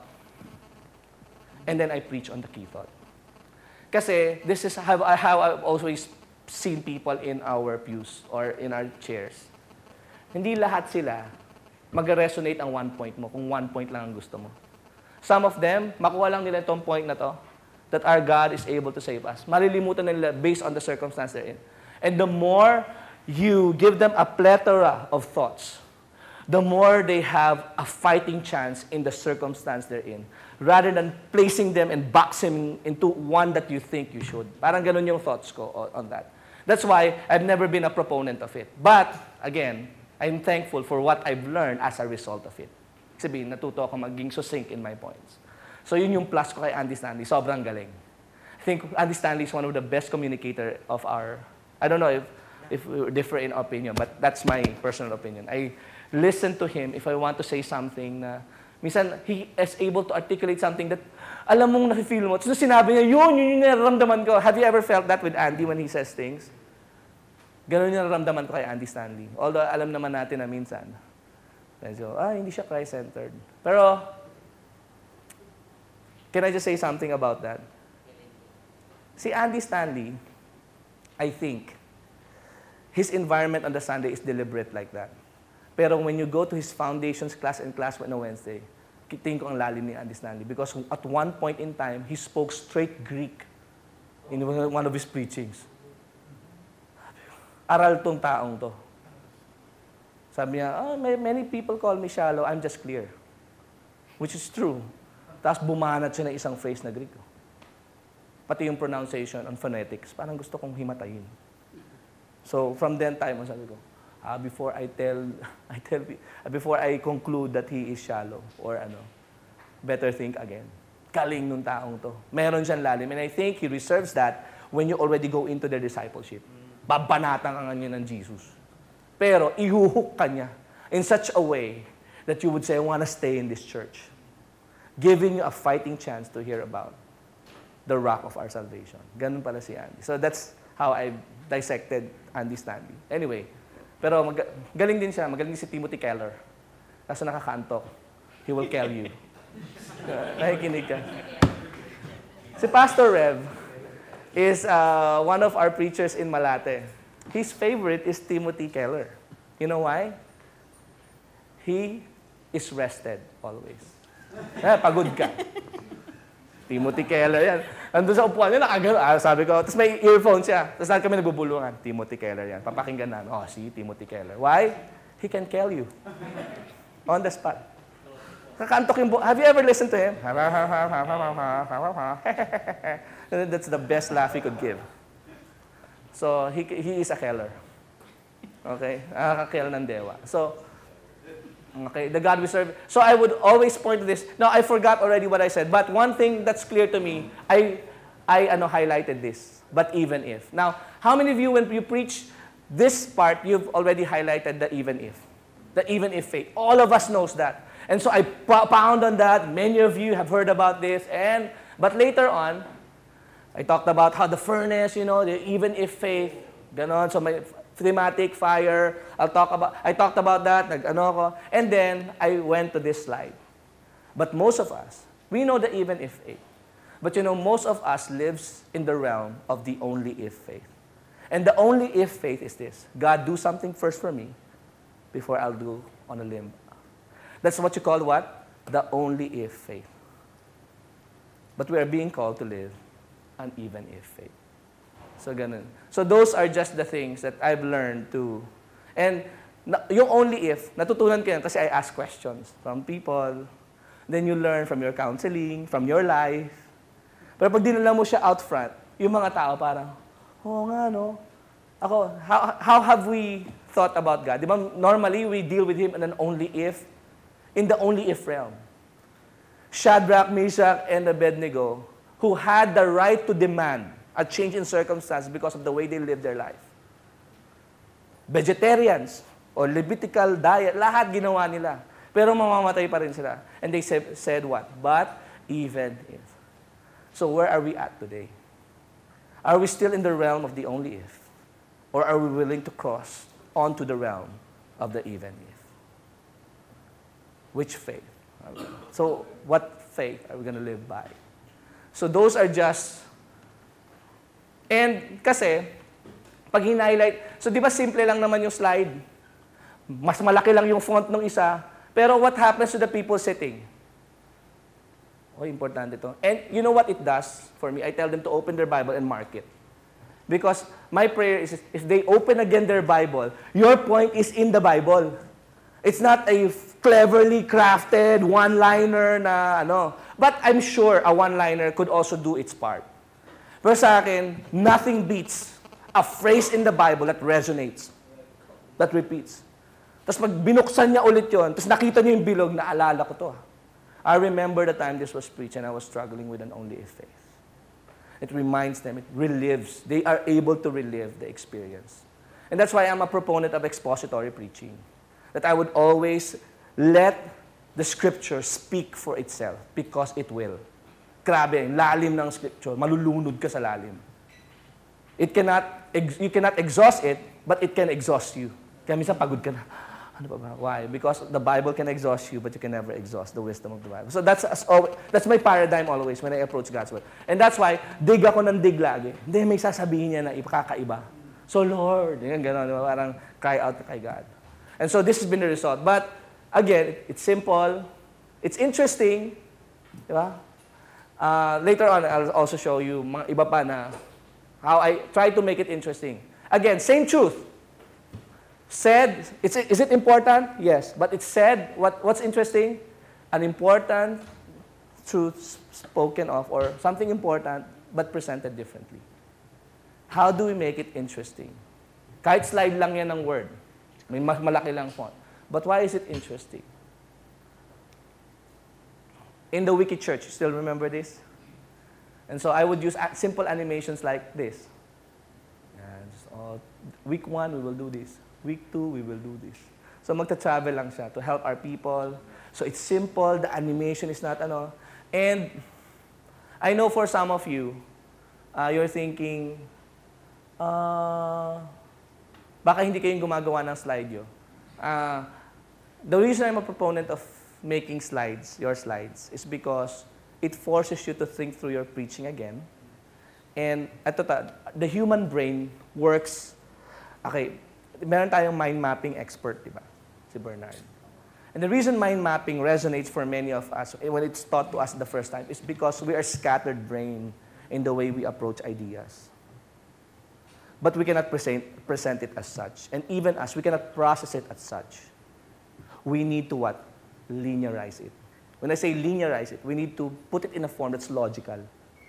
and then I preach on the key thought. Kasi this is how I've always seen people in our pews or in our chairs. Hindi lahat sila mag-resonate ang 1 point mo kung 1 point lang ang gusto mo. Some of them, makuha lang nila itong point na to, that our God is able to save us. Malilimutan nila based on the circumstance they're in. And the more you give them a plethora of thoughts, the more they have a fighting chance in the circumstance they're in, rather than placing them and boxing into one that you think you should. Parang ganun yung thoughts ko on that. That's why I've never been a proponent of it. But, again, I'm thankful for what I've learned as a result of it. Sabihin, natuto ako maging succinct in my points. So yun yung plus ko kay Andy Stanley. Sobrang galing. I think Andy Stanley is one of the best communicator of our, I don't know if, if we differ in opinion, but that's my personal opinion. I listen to him if I want to say something na, minsan, he is able to articulate something that, alam mong nafe-feel mo. So sinabi niya, yun yung nararamdaman ko. Have you ever felt that with Andy when he says things? Ganun yung nararamdaman ko kay Andy Stanley. Although, alam naman natin na minsan, medyo, hindi siya Christ-centered. Pero, can I just say something about that? Si Andy Stanley, I think, his environment on the Sunday is deliberate like that. Pero when you go to his foundations class and class on a Wednesday, tingin ko ang lalim ni Andy Stanley because at one point in time, he spoke straight Greek in one of his preachings. Aral tong taong to. Sabi niya, many people call me shallow, I'm just clear. Which is true. Tapos bumanat siya ng isang phrase na Greek. Pati yung pronunciation on phonetics, parang gusto kong himatayin. So from then time, sabi ko, before I conclude that he is shallow or better think again. Galing nung taong to. Meron siyang lalim. And I think he reserves that when you already go into the discipleship. Babanatan ka niya ng Jesus. Pero ihuhook ka niya in such a way that you would say, I want to stay in this church. Giving you a fighting chance to hear about the rock of our salvation. Ganun pala si Andy. So that's how I dissected Andy Stanley. Anyway, pero galing din siya. Magaling din si Timothy Keller. Kaso nakakantok. He will kill you. Nakikinig ka. Si Pastor Rev is one of our preachers in Malate. His favorite is Timothy Keller. You know why? He is rested always. Pagod ka. Timothy Keller yan. Andun sa upuan niya, sabi ko, tapos may earphone siya. Tapos lahat kami nagbubulungan. Timothy Keller yan. Papakinggan namin. See, Timothy Keller. Why? He can kill you. On the spot. Kakantok yung have you ever listened to him? That's the best laugh he could give. So, he is a killer. Okay? Nakakakill ng dewa. So, okay, the God we serve. So I would always point to this. Now, I forgot already what I said, but one thing that's clear to me, I highlighted this, but even if. Now, how many of you, when you preach this part, you've already highlighted the even if? The even if faith. All of us knows that. And so I pound on that. Many of you have heard about this. But later on, I talked about how the furnace, the even if faith, ganon. So may thematic fire. I talked about that. And then I went to this slide. But most of us, we know the even if faith. But most of us lives in the realm of the only if faith. And the only if faith is this: God, do something first for me before I'll do on a limb. That's what you call what? The only if faith. But we are being called to live an even if faith. So ganun. So those are just the things that I've learned to. And yung only if, natutunan ko yan kasi I ask questions from people. Then you learn from your counseling, from your life. Pero pag dinala mo siya out front, yung mga tao parang, nga no. Ako, how have we thought about God? Di ba, normally we deal with Him in an only if, in the only if realm. Shadrach, Meshach, and Abednego, who had the right to demand a change in circumstance because of the way they lived their life. Vegetarians or Levitical diet, lahat ginawa nila. Pero mamamatay pa rin sila. And they said what? But even if. So where are we at today? Are we still in the realm of the only if? Or are we willing to cross onto the realm of the even if? Which faith? So what faith are we going to live by? So those are just. And kasi, pag hinighlight, so di ba simple lang naman yung slide? Mas malaki lang yung font ng isa. Pero what happens to the people sitting? Importante ito. And you know what it does for me? I tell them to open their Bible and mark it. Because my prayer is, if they open again their Bible, your point is in the Bible. It's not a cleverly crafted one-liner na But I'm sure a one-liner could also do its part. Pero sa akin, nothing beats a phrase in the Bible that resonates, that repeats. Tapos pag binuksan niya ulit yon, tapos nakita niya yung bilog, naalala ko to. I remember the time this was preached and I was struggling with an only if faith. It reminds them, it relives. They are able to relive the experience. And that's why I'm a proponent of expository preaching. That I would always let the scripture speak for itself because it will. Grabe, lalim ng scripture. Malulunod ka sa lalim. You cannot exhaust it, but it can exhaust you. Kaya minsan pagod ka na. Ano ba ba? Why? Because the Bible can exhaust you, but you can never exhaust the wisdom of the Bible. So that's my paradigm always when I approach God's Word. And that's why, dig ako ng dig lagi. Hindi, may sasabihin niya na kakaiba. So Lord, yan, gano'n, diba? Parang cry out kay God. And so this has been the result. But again, it's simple. It's interesting. Diba? Later on, I'll also show you mga iba pa na how I try to make it interesting. Again, same truth. Said, is it important? Yes. But it's said, what's interesting? An important truth spoken of or something important but presented differently. How do we make it interesting? Kahit slide lang yan ng word. May mas malaki lang font. But why is it interesting? In the Wiki Church, you still remember this? And so I would use simple animations like this. Week 1, we will do this. Week 2, we will do this. So magta-travel lang siya to help our people. So it's simple, the animation is not ano. And I know for some of you, you're thinking, baka hindi kayong gumagawa ng slide yo. The reason I'm a proponent of making slides, your slides, is because it forces you to think through your preaching again. And the human brain works, okay, meron tayong mind mapping expert, di ba? Si Bernard. And the reason mind mapping resonates for many of us when it's taught to us the first time is because we are scattered brain in the way we approach ideas. But we cannot present it as such. And even as we cannot process it as such. We need to what? Linearize it. When I say linearize it, we need to put it in a form that's logical.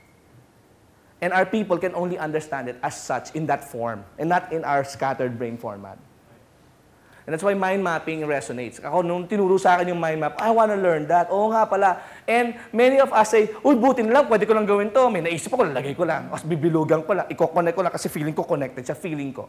And our people can only understand it as such in that form and not in our scattered brain format. And that's why mind mapping resonates. Ako, nung tinuro sa akin yung mind map, I wanna learn that. Oo nga pala. And many of us say, uy, buti na lang, pwede ko lang gawin to. May naisip ako, lalagay ko lang. Tapos bibilugan ko lang. I-connect ko lang kasi feeling ko connected siya, feeling ko.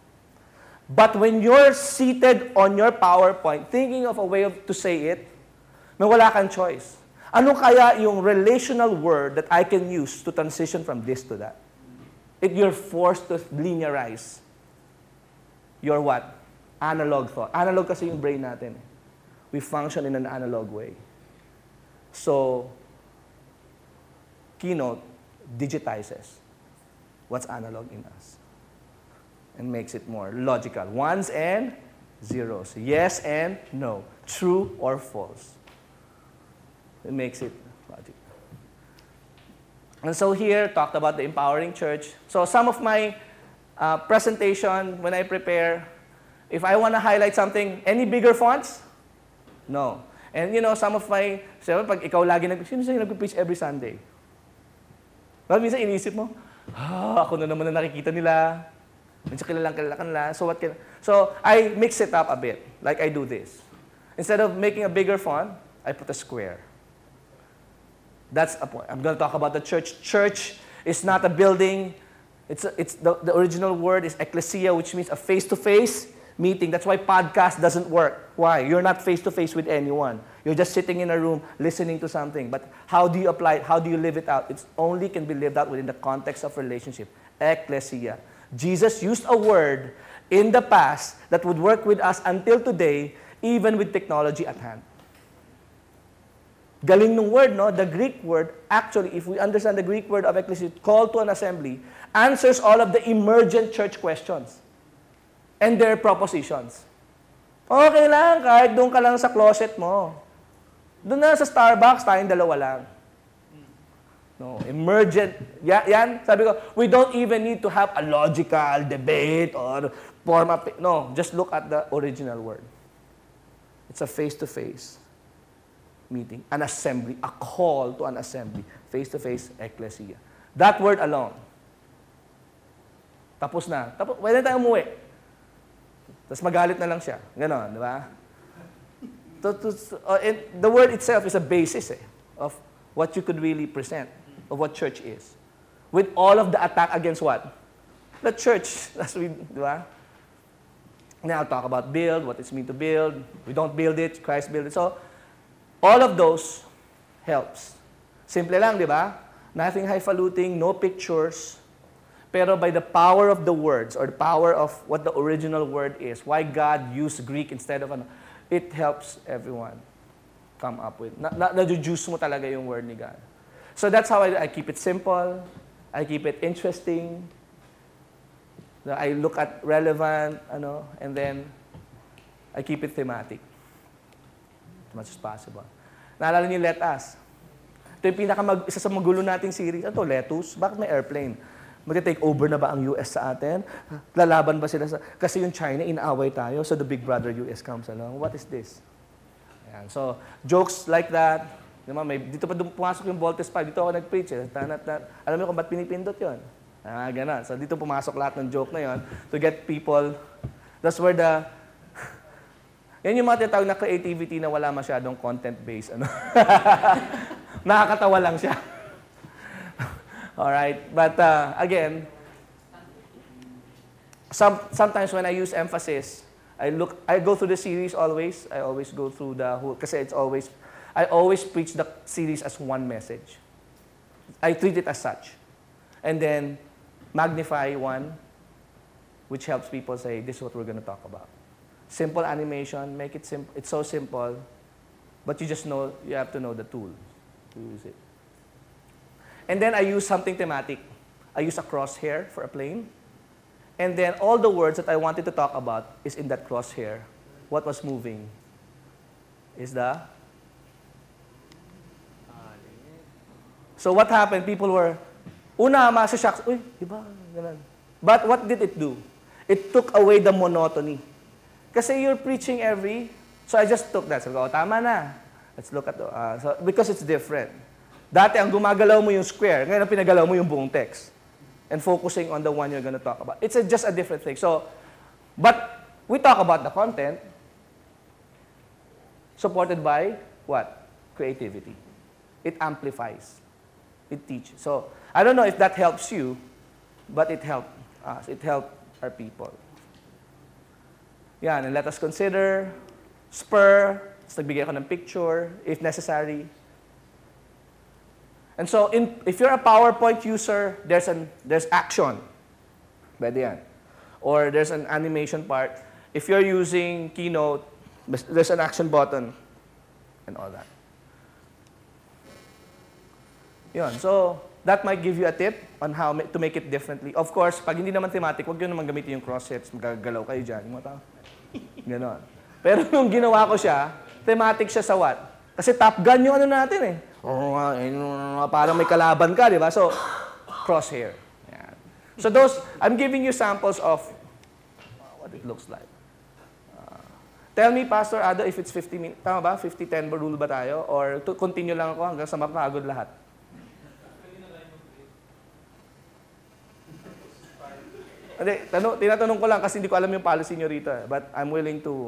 But when you're seated on your PowerPoint, thinking of a way to say it, may wala kang choice. Ano kaya yung relational word that I can use to transition from this to that? You're forced to linearize your what? Analog thought. Analog kasi yung brain natin. We function in an analog way. So, Keynote digitizes what's analog in us and makes it more logical. Ones and zeros. Yes and no. True or false. It makes it logical. And so here, talked about the empowering church. So some of my presentation, when I prepare, if I want to highlight something, any bigger fonts? No. And you know, some of my, pag ikaw lagi sino sa'yo nag-preach every Sunday? Well, minsan inisip mo, ako na naman na nakikita nila. Minsan kilalang nila. So I mix it up a bit, like I do this. Instead of making a bigger font, I put a square. That's a point. I'm going to talk about the church. Church is not a building. The original word is ecclesia, which means a face-to-face meeting. That's why podcast doesn't work. Why? You're not face-to-face with anyone. You're just sitting in a room listening to something. But how do you apply it? How do you live it out? It only can be lived out within the context of relationship. Ecclesia. Jesus used a word in the past that would work with us until today, even with technology at hand. Galing nung word, no? The Greek word, actually, if we understand the Greek word of ecclesia, call to an assembly, answers all of the emergent church questions and their propositions. Okay lang, kahit doon ka lang sa closet mo. Doon na sa Starbucks, tayong dalawa lang. No, emergent. Yan, sabi ko, we don't even need to have a logical debate or form a... No, just look at the original word. It's a face-to-face meeting, an assembly, a call to an assembly, face-to-face ecclesia. That word alone. Tapos na. Pwede tayo umuwi. Tapos magalit na lang siya. Ganon, di ba? The word itself is a basis of what you could really present, of what church is. With all of the attack against what? The church. Di ba? And then I'll talk about build, what it's mean to build. We don't build it, Christ build it. So, all of those helps. Simple lang, di ba? Nothing highfalutin, no pictures. Pero by the power of the words, or the power of what the original word is, why God used Greek instead of ano, it helps everyone come up with. Na-juice mo talaga yung word ni God. So that's how I keep it simple. I keep it interesting. I look at relevant, and then I keep it thematic as much as possible. Naalala niyo, Let Us. Ito yung isa sa magulo nating series. Ito, Lettuce. Bakit may airplane? Mag-take over na ba ang US sa atin? Lalaban ba sila sa... Kasi yung China, inaaway tayo, so the big brother US comes along. What is this? Ayan. So, jokes like that. Dito pa pumasok yung Voltes 5. Dito ako nag-preach. Alam mo kung ba't pinipindot yun? Ganun. So, dito pumasok lahat ng joke na yon to get people... That's where the... Yan yung mga tinatawag na creativity na wala masyadong content-based. Nakakatawa lang siya. Alright? But again, sometimes when I use emphasis, I go through the series always. I always go through the whole, kasi I always preach the series as one message. I treat it as such. And then, magnify one, which helps people say, this is what we're going to talk about. Simple animation, make it simple. It's so simple, but you have to know the tool to use it. And then I use something thematic. I use a crosshair for a plane. And then all the words that I wanted to talk about is in that crosshair. What was moving is the... So what happened? People were... Una, masashock. Uy, diba? Ganun. But what did it do? It took away the monotony. Kasi you're preaching So I just took that. So, tama na. Let's look at... because it's different. Dati, ang gumagalaw mo yung square. Ngayon, ang pinagalaw mo yung buong text. And focusing on the one you're going to talk about. It's just a different thing. So, but we talk about the content supported by what? Creativity. It amplifies. It teaches. So, I don't know if that helps you, but it helped us. It helped our people. Yan, and let us consider, spur, nagbigay ako ng picture, if necessary. And so, if you're a PowerPoint user, there's action. Pwede yan. Or there's an animation part. If you're using Keynote, there's an action button and all that. Yun. So, that might give you a tip on how to make it differently. Of course, pag hindi naman thematic, huwag nyo naman gamitin yung cross-sets. Magagalaw kayo dyan. Yung mga tao. Ganon. Pero nung ginawa ko siya, thematic siya sa what? Kasi Top Gun yung ano natin eh. Parang may kalaban ka, di ba? So, crosshair. Yan. So I'm giving you samples of what it looks like. Tell me, Pastor Ado, if it's 50 minutes. Tama ba? 50-10 rule ba tayo? Or continue lang ako hanggang sa mapagod lahat? Hindi, tinatanong ko lang kasi hindi ko alam yung policy nyo rito. But I'm willing to...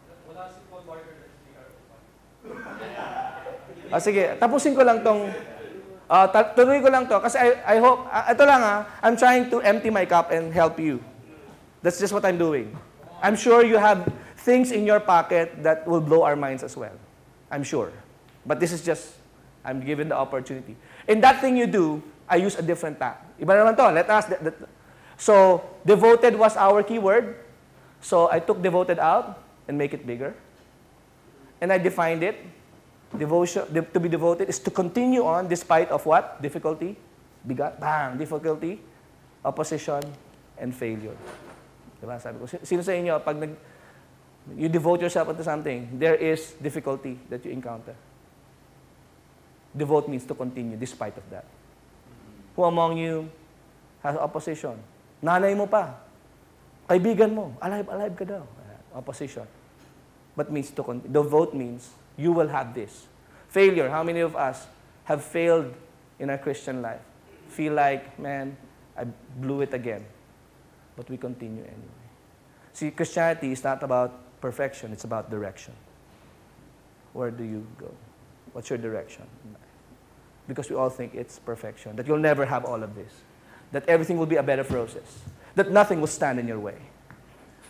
sige, tapusin ko lang tong... tuloy ko lang to kasi I hope... ito lang I'm trying to empty my cup and help you. That's just what I'm doing. I'm sure you have things in your pocket that will blow our minds as well. I'm sure. But this is just... I'm given the opportunity. In that thing you do, I use a different tag. Iba naman to. Let us... So, devoted was our keyword. So, I took devoted out and make it bigger. And I defined it. Devotion, to be devoted is to continue on despite of what? Difficulty. Bigat. Bang! Difficulty, opposition, and failure. Diba? Sabi ko, sino sa inyo, pag you devote yourself to something, there is difficulty that you encounter. Devote means to continue despite of that. Who among you has opposition? Nanay mo pa. Kaibigan mo. Alive ka daw. Opposition. But means to continue. Devote means you will have this. Failure. How many of us have failed in our Christian life? Feel like, man, I blew it again. But we continue anyway. See, Christianity is not about perfection. It's about direction. Where do you go? What's your direction in life? Because we all think it's perfection. That you'll never have all of this. That everything will be a bed of roses. That nothing will stand in your way.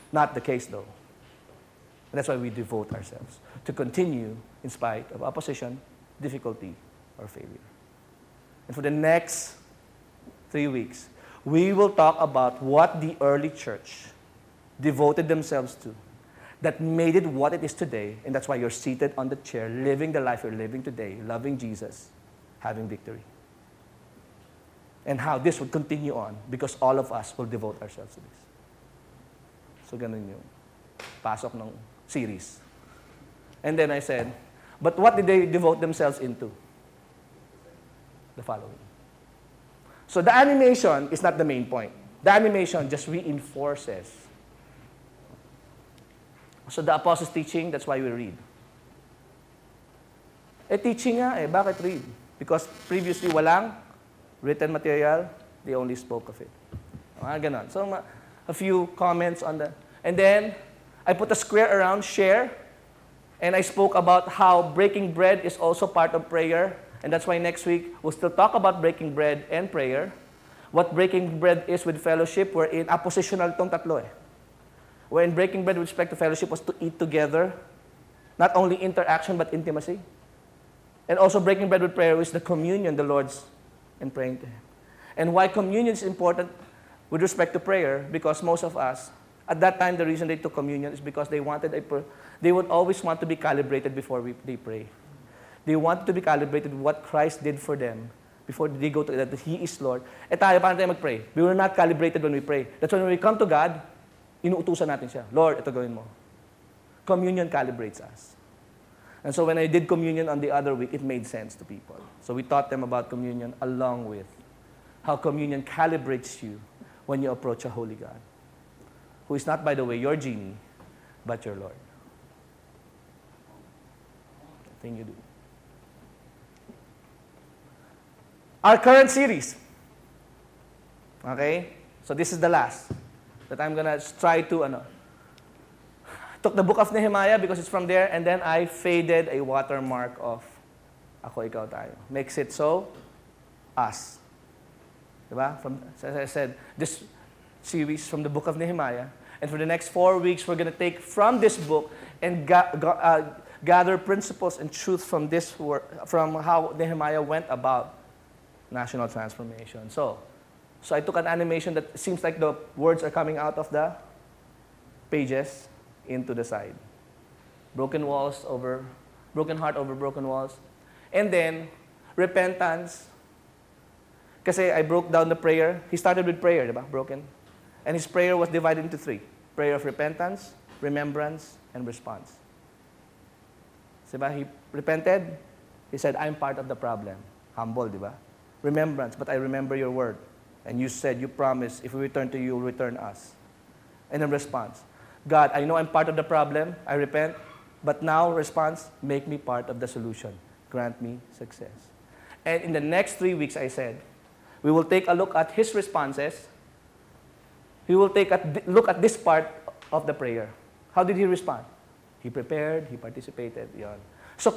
Not the case, though. And that's why we devote ourselves to continue in spite of opposition, difficulty, or failure. And for the next 3 weeks, we will talk about what the early church devoted themselves to that made it what it is today, and that's why you're seated on the chair, living the life you're living today, loving Jesus, having victory. And how this would continue on because all of us will devote ourselves to this. So ganun yung pasok ng series. And then I said, but what did they devote themselves into? The following. So the animation is not the main point. The animation just reinforces. So the apostles' teaching, that's why we read. Teaching nga bakit read? Because previously walang written material, they only spoke of it. Ganon. So a few comments on the, and then I put a square around share, and I spoke about how breaking bread is also part of prayer, and that's why next week we'll still talk about breaking bread and prayer. What breaking bread is with fellowship, we're in oppositional tong tatlo When breaking bread with respect to fellowship was to eat together, not only interaction but intimacy. And also breaking bread with prayer is the communion, the Lord's, and praying to Him. And why communion is important with respect to prayer, because most of us, at that time, the reason they took communion is because they would always want to be calibrated before they pray. They want to be calibrated with what Christ did for them before they go to that He is Lord. Tayo, paano tayo mag-pray? We were not calibrated when we pray. That's when we come to God, inuutusan natin siya. Lord, ito gawin mo. Communion calibrates us. And so when I did communion on the other week, it made sense to people. So we taught them about communion along with how communion calibrates you when you approach a holy God, who is not, by the way, your genie, but your Lord. The thing you do. Our current series. Okay? So this is the last that I'm gonna try to, took the book of Nehemiah because it's from there, and then I faded a watermark of Ako, Ikaw, Tayo. Makes it so, us. Diba? As I said, this series from the book of Nehemiah, and for the next 4 weeks, we're gonna take from this book and gather principles and truth from this from how Nehemiah went about national transformation. So I took an animation that seems like the words are coming out of the pages into the side. Broken heart over broken walls. And then, repentance. Kasi I broke down the prayer. He started with prayer, diba? Broken. And his prayer was divided into 3. Prayer of repentance, remembrance, and response. Diba? He repented. He said, I'm part of the problem. Humble, diba? Remembrance, but I remember your word. And you said, you promised, if we return to you, you'll return us. And then response. God, I know I'm part of the problem. I repent. But now, response, make me part of the solution. Grant me success. And in the next 3 weeks, I said, we will take a look at his responses. We will take a look at this part of the prayer. How did he respond? He prepared, he participated. Yon. So,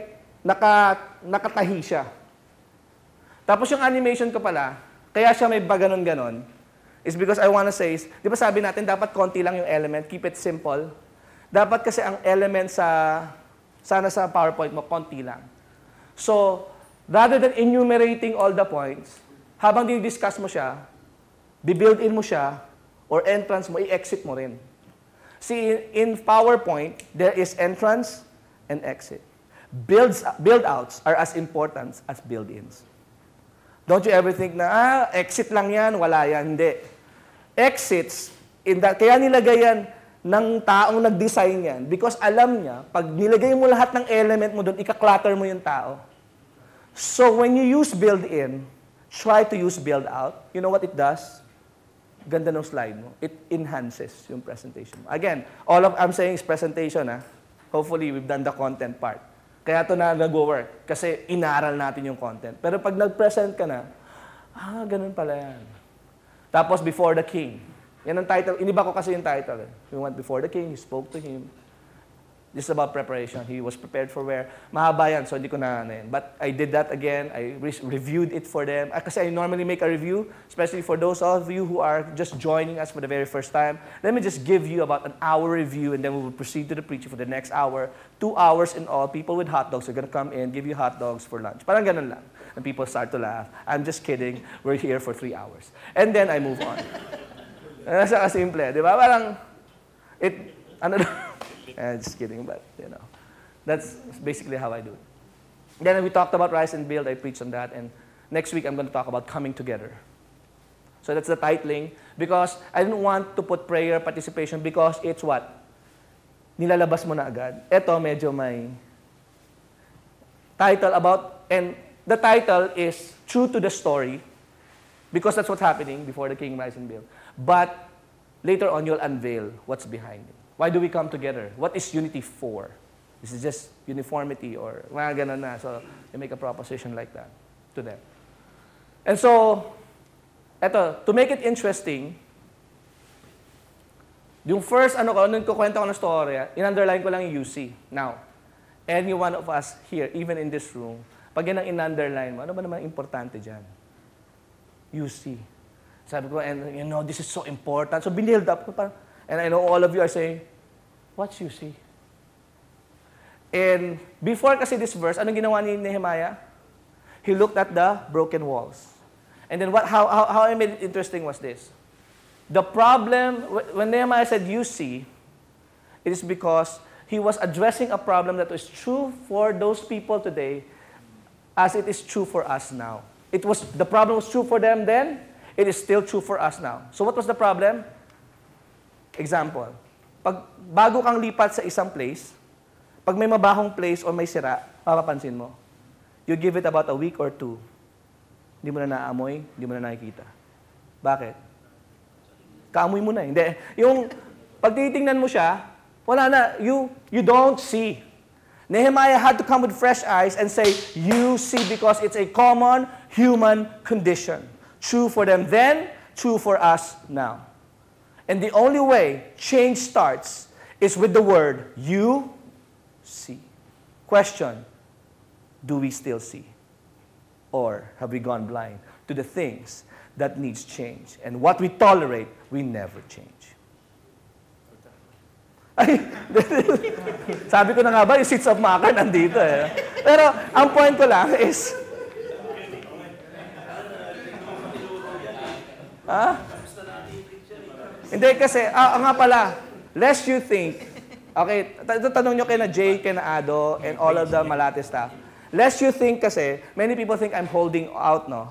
nakatahi siya. Tapos yung animation ko pala, kaya siya may baganon-ganon, is because I want to say, di ba sabi natin, dapat konti lang yung element, keep it simple. Dapat kasi ang element sana sa PowerPoint mo, konti lang. So, rather than enumerating all the points, habang dinidiscuss mo siya, bibuild in mo siya, or entrance mo, i-exit mo rin. See, in PowerPoint, there is entrance and exit. Build-outs are as important as build-ins. Don't you ever think na, exit lang yan, wala yan. Hindi. Exits, kaya nilagay yan ng taong nag-design yan because alam niya, pag nilagay mo lahat ng element mo doon, ika-clutter mo yung tao. So when you use build-in, try to use build-out. You know what it does? Ganda ng slide mo. It enhances yung presentation mo. Again, all of I'm saying is presentation. Hopefully, we've done the content part. Kaya ito na nag-work kasi inaral natin yung content. Pero pag nag-present ka na, ganun pala yan. Tapos, before the king. Yan ang title. Iniba ko kasi yung title. We went before the king, he spoke to him. This is about preparation. He was prepared for where. Mahaba yan, so hindi ko na ano yun. But I did that again. I reviewed it for them. Kasi I normally make a review, especially for those of you who are just joining us for the very first time. Let me just give you about an hour review, and then we will proceed to the preaching for the next hour. 2 hours in all. People with hot dogs are going to come in, give you hot dogs for lunch. Parang ganun lang. And people start to laugh. I'm just kidding. We're here for 3 hours. And then I move on. Nasa kasimple, di ba? Parang, just kidding, but, that's basically how I do it. Then we talked about Rise and Build. I preached on that. And next week, I'm going to talk about coming together. So that's the titling. Because I didn't want to put prayer participation because it's what? Nilalabas mo na agad. Ito, medyo may title about, and the title is True to the Story, because that's what's happening before the King Rise and Build. But later on, you'll unveil what's behind it. Why do we come together? What is unity for? This is just uniformity or mga ganun na. So you make a proposition like that to them. And so, eto, to make it interesting, yung first, nung kukwento ko ng story, in-underline ko lang yung UC. Now, any one of us here, even in this room, pag yan ang in-underline mo, ano ba naman importante dyan? UC. Sabi ko, and this is so important. So, binild up ko parang, and I know all of you are saying, what's UC? And before kasi this verse, anong ginawa ni Nehemiah? He looked at the broken walls. And then how I made it interesting was this. The problem, when Nehemiah said UC, it is because he was addressing a problem that was true for those people today as it is true for us now. The problem was true for them then, it is still true for us now. So what was the problem? Example, bago kang lipat sa isang place, pag may mabahong place o may sira, papapansin mo. You give it about a week or 2. Hindi mo na naamoy, hindi mo na nakikita. Bakit? Kaamoy mo na. Hindi. Yung pag titingnan mo siya, wala na. You don't see. Nehemiah had to come with fresh eyes and say, you see, because it's a common human condition. True for them then, true for us now. And the only way change starts is with the word, you see. Question, do we still see? Or have we gone blind to the things that needs change? And what we tolerate, we never change. Ay, sabi ko na nga ba, yung seats of Makar nandito eh. Pero ang point ko lang is, hindi kasi, nga pala, lest you think, okay, tanong nyo kay na Jay, kay na Ado, and all of the Malate staff. Lest you think kasi, many people think I'm holding out, no?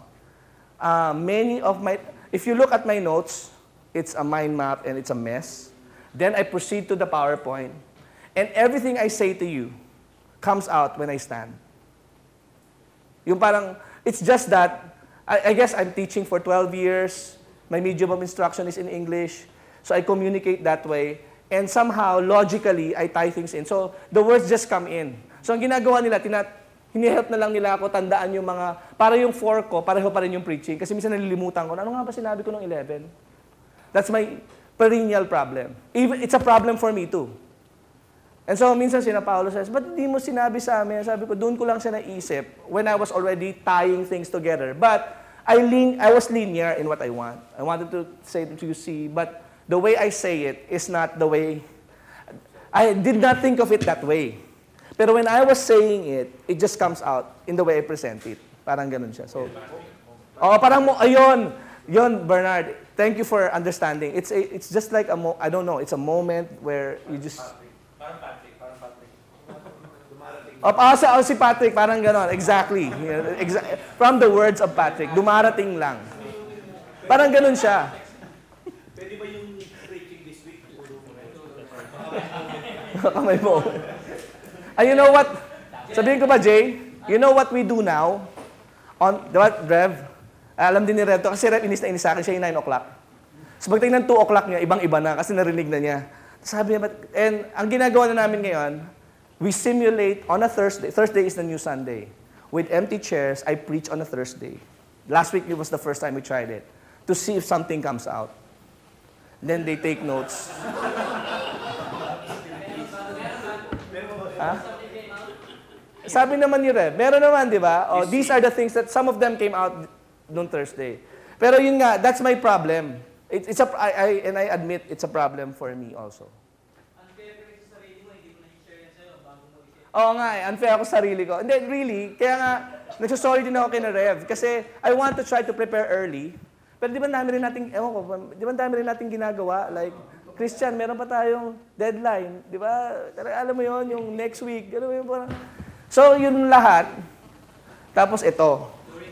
If you look at my notes, it's a mind map and it's a mess. Then I proceed to the PowerPoint, and everything I say to you comes out when I stand. Yung parang, it's just that, I guess I'm teaching for 12 years, my medium of instruction is in English, so I communicate that way, and somehow, logically, I tie things in. So, the words just come in. So, ang ginagawa nila, hinihelp na lang nila ako tandaan yung mga, para yung 4 ko, pareho pa rin yung preaching, kasi minsan nalilimutan ko, ano nga ba sinabi ko nung 11? That's my perennial problem. Even, it's a problem for me too. And so, minsan Paulo says, ba't di mo sinabi sa amin? Sabi ko, doon ko lang siya naisip when I was already tying things together. But, I was linear in what I want. I wanted to say to you, see, but the way I say it is not the way, I did not think of it that way. Pero when I was saying it, it just comes out in the way I present it. Parang ganun siya. So, ayun, Bernard, thank you for understanding. It's just like I don't know, it's a moment where you just... Parang Patrick. Si Patrick, parang ganon. Exactly. From the words of Patrick, dumarating lang. Parang ganon siya. Pwede ba yung preaching this week? Kamay mo. And you know what? Sabihin ko ba, Jay? You know what we do now? Rev? Alam din ni Rev to, kasi Rev inis na inis sa akin siya yung 9 o'clock. So pagtingin ng 2 o'clock niya, ibang-iba na, kasi narinig na niya. Sabi niya, and ang ginagawa na namin ngayon, we simulate on a Thursday. Thursday is the new Sunday. With empty chairs, I preach on a Thursday. Last week, it was the first time we tried it, to see if something comes out. Then they take notes. Ha? Sabi naman ni Rev, meron naman, di ba? Oh, these are the things that some of them came out noong Thursday. Pero yun nga, that's my problem. And I admit it's a problem for me also. Oo nga unfair ako sa sarili ko. Hindi, really, kaya nga, nagsasorry din ako kay Rev. Kasi I want to try to prepare early. Pero di ba dami rin natin, ewan ko, di ba dami rin natin ginagawa? Like, Christian, meron pa tayong deadline. Di ba? Alam mo yon yung next week. Alam mo yun, parang... So, yun lahat. Tapos ito.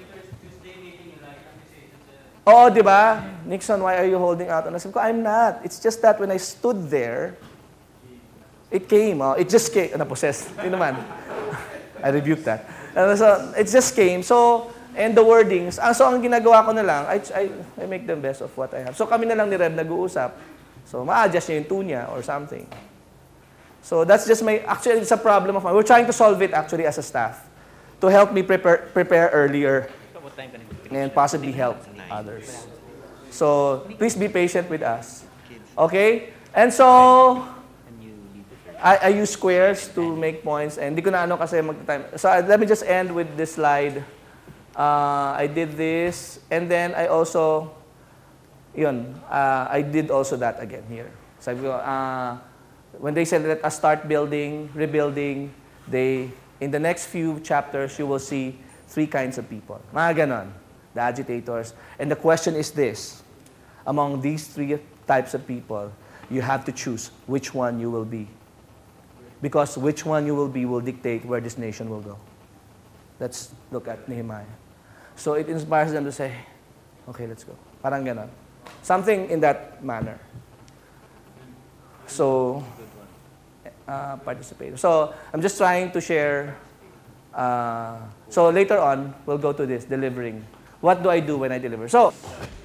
Oo, di ba? Nixon, why are you holding out? And I said ko, I'm not. It's just that when I stood there, it came. Oh, it just came. Napossessed. Yun naman. I rebuked that. So, it just came. So, and the wordings. So, ang ginagawa ko na lang, I make the best of what I have. So, kami na lang ni Rev nag-uusap. So, ma-adjust niya yung tune niya or something. So, that's just actually, it's a problem of mine. We're trying to solve it actually as a staff to help me prepare earlier and possibly help others. So, please be patient with us. Okay? And so, I use squares to make points and di ko na ano kasi mag-time. So, let me just end with this slide. I did this and then I also, I did also that again here. Sabi ko, when they said let us start building, rebuilding, in the next few chapters, you will see 3 kinds of people. Mga ganon, the agitators. And the question is this, among these 3 types of people, you have to choose which one you will be. Because which one you will be will dictate where this nation will go. Let's look at Nehemiah. So it inspires them to say, okay, let's go. Parang ganon. Something in that manner. So, participate. So, I'm just trying to share. So, later on, we'll go to this, delivering. What do I do when I deliver? So,